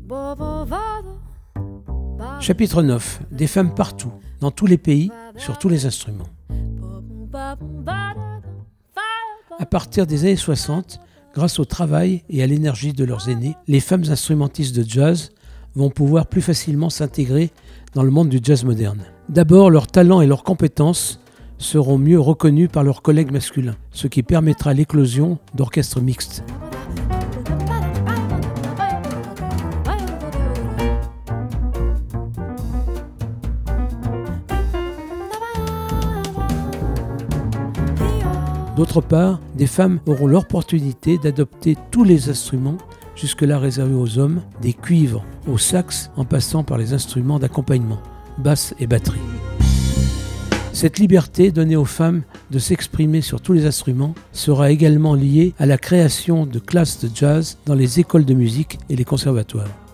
Chapitre 9. Des femmes partout, dans tous les pays, sur tous les instruments. À partir des années 60, grâce au travail et à l'énergie de leurs aînés, les femmes instrumentistes de jazz vont pouvoir plus facilement s'intégrer dans le monde du jazz moderne. D'abord, leur talent et leurs compétences seront mieux reconnus par leurs collègues masculins, ce qui permettra l'éclosion d'orchestres mixtes. D'autre part, des femmes auront l'opportunité d'adopter tous les instruments jusque-là réservés aux hommes, des cuivres au sax en passant par les instruments d'accompagnement, basse et batterie. Cette liberté donnée aux femmes de s'exprimer sur tous les instruments sera également liée à la création de classes de jazz dans les écoles de musique et les conservatoires.